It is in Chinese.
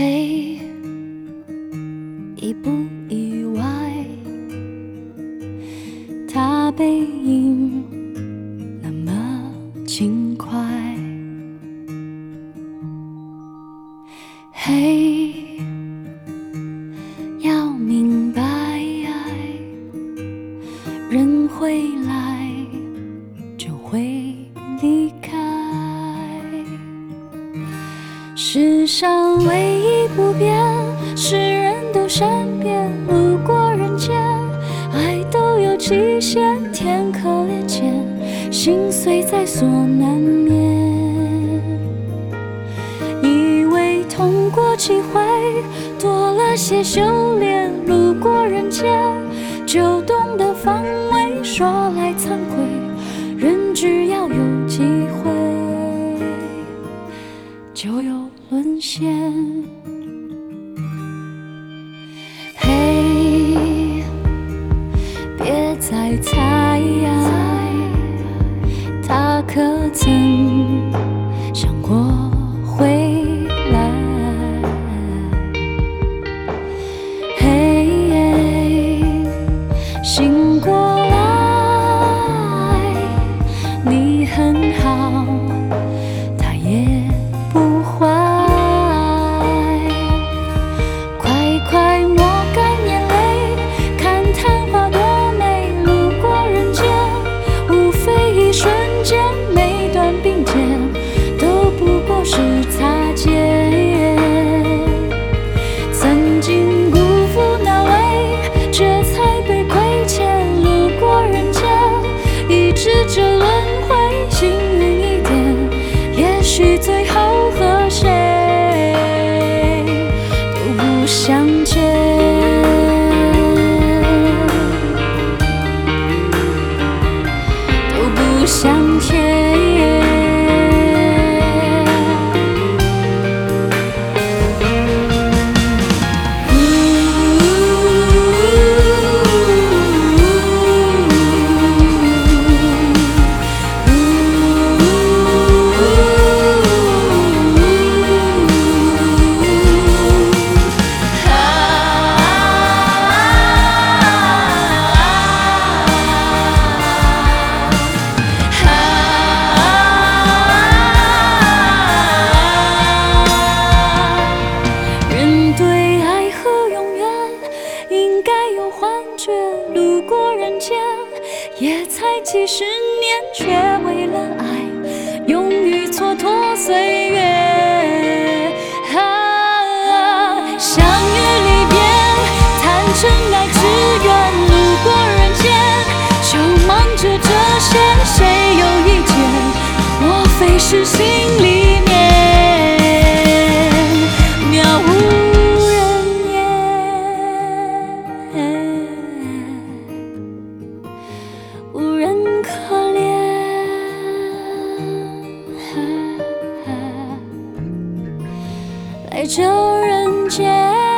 嘿，意不意外？他背影那么轻快。嘿，要明白，人会来就会离开。世上唯一不变是人都善变，路过人间，爱都有极限，天可怜见，心碎在所难免。以为痛过几回，多了些修炼，路过人间就懂得防卫，说来惭愧，人只要有机会就有沦陷。嘿，别再猜，他可曾想过回来？嘿，醒过来，你很好，他也不坏。快快抹干眼泪，看昙花多美，路过人间，无非一瞬间，每段并肩都不过是擦肩。曾经辜负那位，这才被亏欠，路过人间，已知这轮回，幸运一点，也许最后和谁都不相见。都不相见。人对爱和永远应该有幻觉，路过人间也才几十年，却为了爱勇于蹉跎岁月。相遇离别，谈真爱只愿，路过人间就忙着这些，谁有意见？莫非是心里面渺无人烟，无人可怜，来这人间。